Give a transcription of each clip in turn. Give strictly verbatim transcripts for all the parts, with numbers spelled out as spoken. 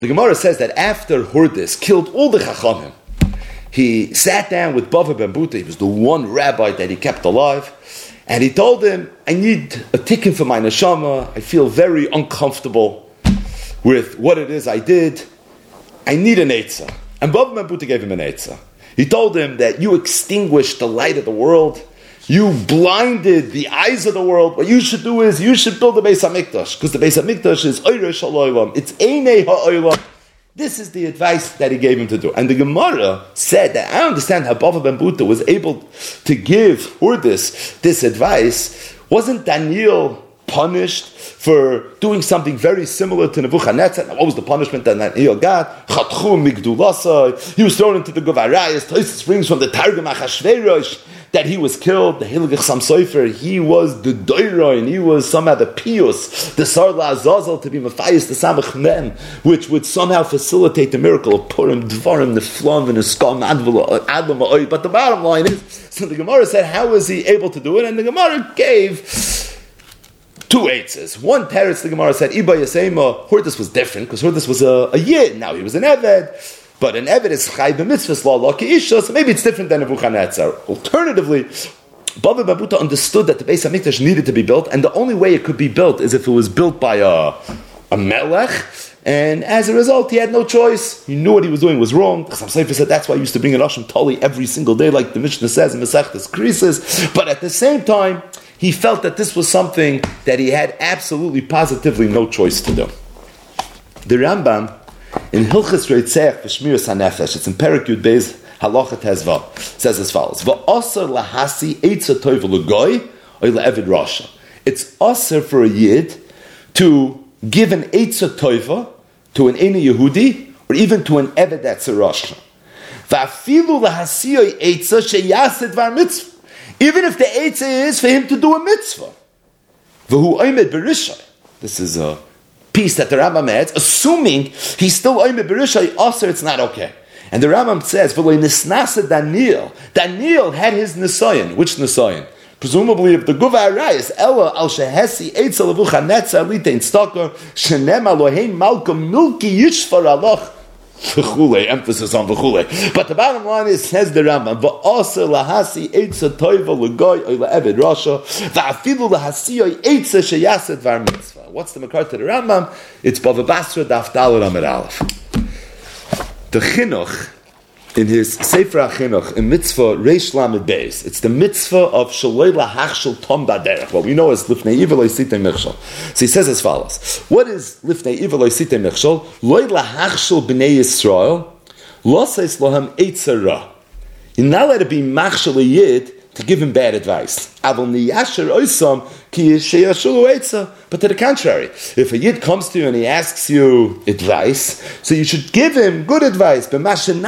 The Gemara says that after Hurdis killed all the Chachamim, he sat down with Bava ben Buta. He was the one rabbi that he kept alive. And he told him, I need a tikkun for my neshama. I feel very uncomfortable with what it is I did. I need an eitzah. And Bava ben Buta gave him an eitzah. He told him that you extinguished the light of the world. You blinded the eyes of the world. What you should do is, you should build the Beis HaMikdash. Because the Beis HaMikdash is Oyresh HaOylam. It's Einei HaOylam. This is the advice that he gave him to do. And the Gemara said that, I understand how Bava ben Buta was able to give Hurdis this advice. Wasn't Daniel punished for doing something very similar to Nebuchadnezzar? Now, what was the punishment that Daniel got? Chatchu migdulasai. He was thrown into the Govarayas. Tosis brings from the Targum Achashverosh that he was killed. The Hilgich Sam Sofer, he was the Doiroin, he was somehow the Pius, the Sarla Azazel to be Matthias, the Samach Mem, which would somehow facilitate the miracle of Purim, Dvarim, the Flam, and the Skam, Adlam, Oy. But the bottom line is, so the Gemara said, how was he able to do it? And the Gemara gave two eitzes. One teretz, the Gemara said, Iba Yasema, Hurdis was different, because Hurdis was a, a Yid, now he was an Eved. But an Eved is Chai b'mitzvahs law, law ki'isha, so maybe it's different than Nebuchadnezzar. Alternatively, Bava ben Buta understood that the Beis HaMikdash needed to be built, and the only way it could be built is if it was built by a, a melech, and as a result, he had no choice. He knew what he was doing was wrong. Some Sefer said that's why he used to bring an Asham Tali every single day, like the Mishnah says in Masechtas Krisis. But at the same time, he felt that this was something that he had absolutely, positively no choice to do. The Rambam, in Hilchas Reitzech v'Shmiras HaNefesh, it's in Perek Yud Beis Halacha Tezvav, says as follows: V'asar lahasi eitzah tova l'goy or le'evid rasha. It's asar for a yid to give an eitzah tova to an Eini Yehudi or even to an eved that's a rasha. V'afilu lahasiyoi eitzah sheyasid var mitzvah. Even if the eitzah is for him to do a mitzvah. V'hu oimed berishay. This is a piece that the Rambam adds, assuming he's still oimed berishay, also it's not okay. And the Rambam says, "V'lo nisnasa Daniel." Daniel had his nisayon. Which nisayon? Presumably, if the Guva Arayis, Ella al shehesi eitzel levuchanetzar litein stalker shenem alohein malcolm milki yishfar aloch. V'chule, emphasis on v'chule. But the bottom line is, says the Rambam, v'aseh lahasi eitza toiva l'goy oy la'eved rasha v'afilu lahasiyoi eitza sheyaset var mitzvah. What's the makar to the Rambam? It's Bava Basra daf daled amid aleph. The Chinuch, in his Sefer HaChinuch, in mitzvah Reish Lamed Beis, it's the mitzvah of Shaloi Lahachshel Tom Baderech, what we know as Lifnei Iver Lo Yisitei Michshol. So he says as follows: what is Lifnei Iver Lo Yisitei Michshol? Loi Lahachshel B'nei Yisrael, Lo Seis Lohem Eitzer Ra. You're not allowed to be Machshel a Yid to give him bad advice. Avol Niyasher Oisam Ki Sheyashulu Eitzer. But to the contrary, if a Yid comes to you and he asks you advice, so you should give him good advice. So the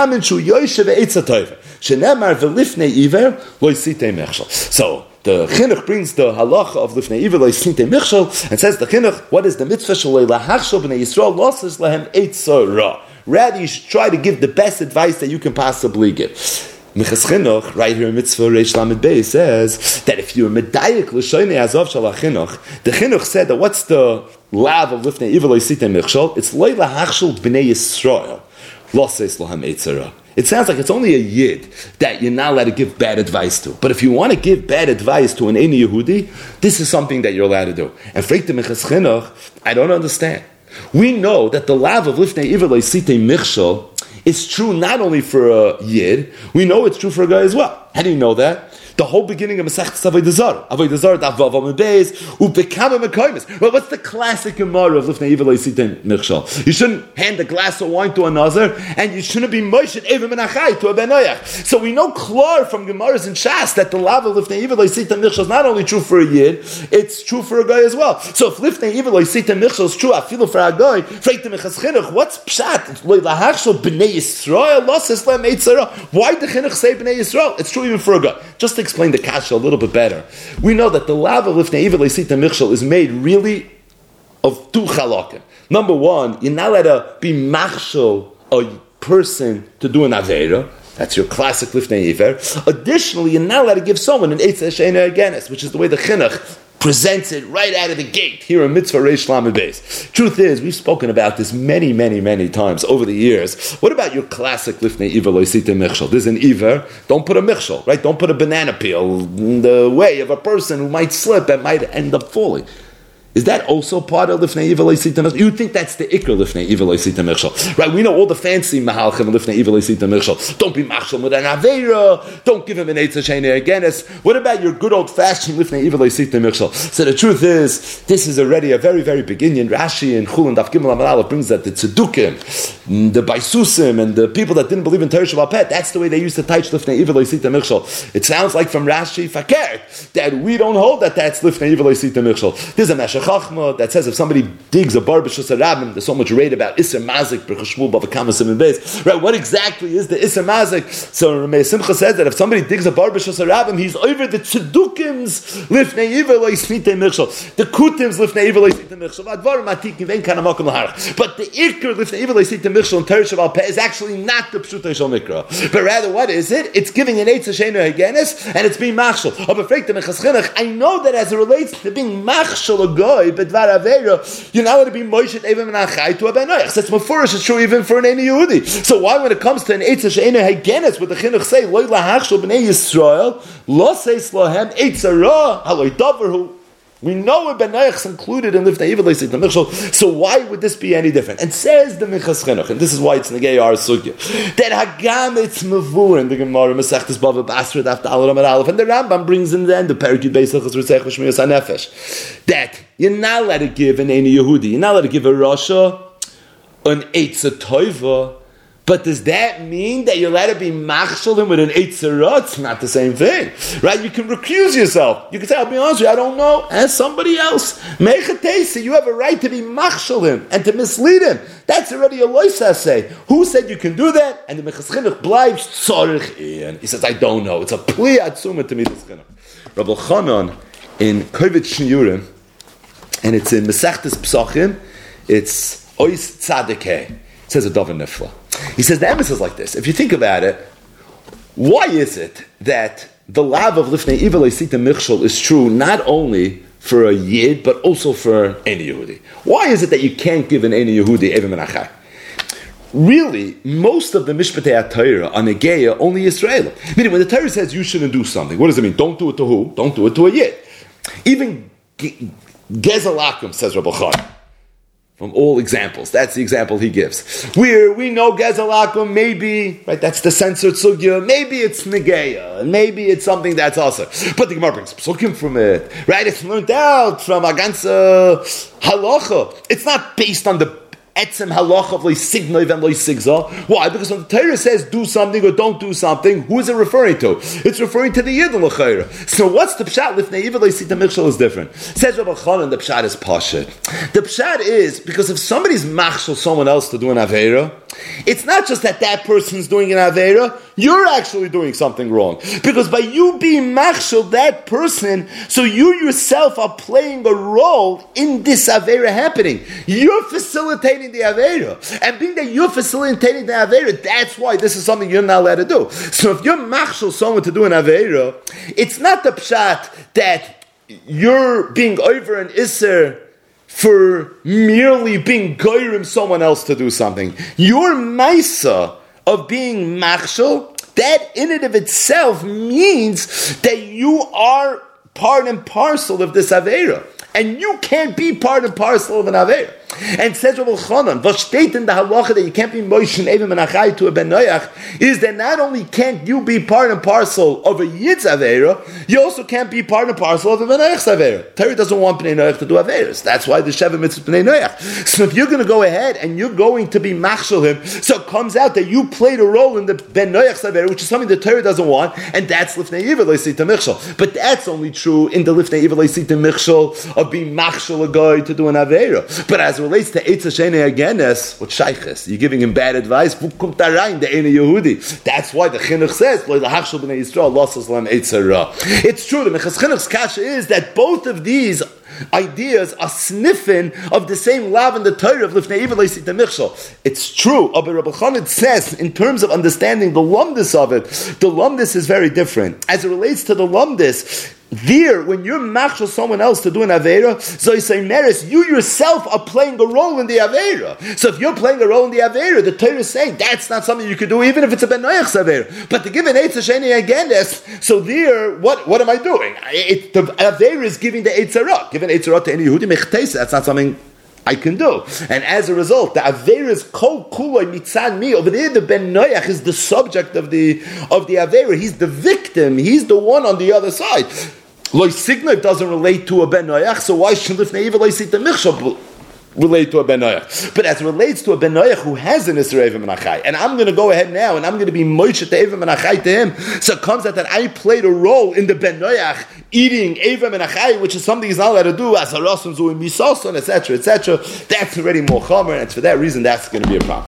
Chinuch brings the halacha of Lifnei Iver Lo Yisitei Michshol and says the Chinuch, what is the mitzvah? Shalei lahachshel b'nei Yisrael losses lahem eitzah ra. Rather, you should try to give the best advice that you can possibly give. Minchas Chinuch, right here in Mitzvah Reish Lamed Beis, says that if you're medayik l'shoynei azov shel HaChinuch, the Chinuch said that what's the lav of Lifnei Iver Lo Yisitei Michshol? It's Lo lahachshel b'nei Yisrael lo seis lahem eitzah ra. It sounds like it's only a Yid that you're not allowed to give bad advice to. But if you want to give bad advice to an Eini Yehudi, this is something that you're allowed to do. And for the Minchas Chinuch, I don't understand. We know that the lav of Lifnei Iver Lo Yisitei Michshol is true not only for a Yid, we know it's true for a guy as well. How do you know that? The whole beginning of Masechtas Avodah Zarah, Avodah Zarah daf vav amud beis ubekama mekoymes. Well, what's the classic Gemara of Lifnei Iver Lo Yisitei Michshol? You shouldn't hand a glass of wine to another, and you shouldn't be Moshe Evim and Achai to a Benoyach. So we know klar from Gemaras and Shas that the lav of Lifnei Iver Lo Yisitei Michshol is not only true for a Yid, it's true for a guy as well. So if Lifnei Iver Lo Yisitei Michshol is true, afilu for a guy, freit the Minchas Chinuch, what's pshat? Lo lahachshel b'nei Yisrael losses lahem eitzah ra. Why did the Chinuch say b'nei Yisrael? It's true even for a guy. Just to explain the kasha a little bit better. We know that the lav of Lifnei Iver Lo Yisitei Michshol is made really of two chalakim. Number one, you're not allowed to be machshel a person to do an aveira. That's your classic Lifnei Iver. Additionally, you're not allowed to give someone an eitzah she'eina against, which is the way the Chinuch presents it right out of the gate here in Mitzvah Reish Lamed Beis. Truth is, we've spoken about this many, many, many times over the years. What about your classic Lifnei Iver Lo Yisita Michshol? There's an Iver, don't put a Michshol, right? Don't put a banana peel in the way of a person who might slip and might end up falling. Is that also part of Lifnei Iver Lo Yisita Michshol? You think that's the Iker Lifnei Iver Lo Yisita Michshol, right? We know all the fancy Mahalchim Lifnei Iver Lo Yisita Michshol. Don't be Machshol with an Aveira. Don't give him an Eitzah Sheina Agenes. What about your good old-fashioned Lifnei Iver Lo Yisita Michshol? So the truth is, this is already a very, very beginning. Rashi and Chul and Daf Gimel Amar Aleph brings that the Tzedukim, the Baisusim, and the people that didn't believe in Torah Shabbat Pet, that's the way they used to teach Lifnei Iver Lo Yisita Michshol. It sounds like from Rashi Fakert that we don't hold that that's Lifnei Iver Lo Yisita Michshol. There's a Meshech Chachma that says if somebody digs a bar b'shus harabim, there's so much rate about Isser Mazik b'chashmul b'vakamas and beis. Right? What exactly is the Isser Mazik? So Ramei Simcha says that if somebody digs a bar b'shus harabim, he's over the tzedukim's lifnei iver lo yisnitei michshol, the kutim's lifnei iver lo yisnitei michshol, advarim atikim vein kana makom laharach. But the ikar lifnei iver lo yisnitei michshol in Torah Shabbat Peh is actually not the pshutei shel mikra, but rather what is it? It's giving an eitzah sheinu hagenes and it's being machshol. Aber fragt the Minchas Chinuch, I know that as it relates to being machshol a goy, but Dvar Aveira, you're not going to be Moshe Even Menachai to a Ben Noach. That's Mefurish, it's true even for an Eini Yehudi. So why, when it comes to an Eitzah She'ena Hagenes, what the Chinuch say, Loi Lahachshol B'nei Yisrael, Lo Seis Lohem Eitzah Ra, Haloi Davarhu. We know what Ben Noach's included in Lifnei Iver Lo Yisita Michshol, so why would this be any different? And says the Minchas Chinuch, and this is why it's Negei Ar Sugya, that Hagam it's Mavur in the Gemara Masechtas Bava Basra Daf Daled Amud Aleph, and the Rambam brings in then the Perikut Beis Hilchos Ritzech V'Shmiyos HaNefesh, that you're not allowed to give an Eini Yehudi, you're not allowed to give a Rasha an Eitzah Toiva. But does that mean that you're allowed to be machshel him with an eitzah ra? It's not the same thing, right? You can recuse yourself. You can say, I'll be honest with you, I don't know. Ask somebody else. Mechatesi, you have a right to be machshel him and to mislead him. That's already a loisa say. Who said you can do that? And the Minchas Chinuch bleibt tzorich in. He says, I don't know. It's a pli atzuma to me, this Chinuch. Rabbi Chanan in Kovet Shnyurim, and it's in Mesechtes Psachim, it's Ois Tzadikeh. It says a Davar Nifla. He says the emphasis is like this. If you think about it, why is it that the lav of Lifnei Iver Lo Yisita Michshol is true not only for a Yid, but also for any Yehudi? Why is it that you can't give an any Yehudi Even Menachai? Really, most of the Mishpatei HaTorah on Negeya only Israel. Meaning, when the Torah says you shouldn't do something, what does it mean? Don't do it to who? Don't do it to a Yid. Even Gezalakim, says Rabbi Chanan. From all examples. That's the example he gives. Where we know Gezalakum, maybe, right, that's the censored sugya, maybe it's Negeya, and maybe it's something that's also. But the Gemara brings psukim from it, right? It's learned out from a ganze halacha. It's not based on the etzem halacha of loisignoiv and loisigza. Why? Because when the Torah says do something or don't do something, who is it referring to? It's referring to the Yid l'chayra. So what's the pshat? Lifnei Iver Lo Yisita Michshol is different. Says Rabbi Chanan, the pshat is pashut. The pshat is because if somebody's machshel someone else to do an aveira, it's not just that that person's doing an aveira, you're actually doing something wrong. Because by you being machshel that person, so you yourself are playing a role in this aveira happening. You're facilitating the aveira. And being that you're facilitating the aveira, that's why this is something you're not allowed to do. So if you're machshel someone to do an aveira, it's not the pshat that you're being over an isser for merely being goyrim someone else to do something. Your maisa of being machshel, that in and of itself means that you are part and parcel of this aveira. And you can't be part and parcel of an aveira. And says Rabbi Chanan, what steht in the halacha that you can't be Moshe Even Menachai to a Ben Noach is that not only can't you be part and parcel of a Yid's aveira, you also can't be part and parcel of a Ben Noach's aveira. Torah doesn't want Bnei Noach to do aveiras. That's why the Sheva Mitzvah Bnei Noach. So if you're going to go ahead and you're going to be machshel him, so it comes out that you played a role in the Ben Noach's aveira, which is something the Torah doesn't want, and that's Lifnei Iver Lo Yisita Michshol. But that's only true in the Lifnei Iver Lo Yisita Michshol of being machshel a guy to do an aveira. But as relates to Eitzah She'ena Hagenes, what shayches? You're giving him bad advice. Wo kommt da rein, the Eini Yehudi? That's why the Chinuch says, Lo Lahachshol B'nei Yisrael, Lo Sas Lam Eitzah Ra. It's true, the Minchas Chinuch's kasha is that both of these ideas are sniffing of the same lav in the Torah of Lifnei Iver Lo Yisita Michshol. It's true. But Rabbi Chanan says, in terms of understanding the lumdis of it, the lumdis is very different. As it relates to the lumdis, there, when you're machshel someone else to do an Aveira, so you say, Meris, you yourself are playing a role in the Aveira. So if you're playing a role in the Aveira, the Torah is saying that's not something you could do, even if it's a Ben Noach's Aveira. But to give an Eitz Hasheni again, so there, what, what am I doing? It, the Aveira is giving the Eitzarah. Giving Eitzarah to any Yehudi Mechtesa, that's not something I can do. And as a result, the Aveira is kol kuloi mitzad mi. Over there, the Ben Noach is the subject of the of the Aveira. He's the victim. He's the one on the other side. Loi Signav doesn't relate to a Ben Noach, so why should Lifnei Eva Loi Sit the Michshel relate to a Ben Noach? But as it relates to a Ben Noach who has an Isra Eva Menachai, and I'm going to go ahead now and I'm going to be Moshe to Eva Menachai to him, so it comes out that I played a role in the Ben Noach eating Eva Menachai, which is something he's not allowed to do, as a Rasim Zu in Misoson, et cetera, et cetera. That's already more Chomer, and for that reason, that's going to be a problem.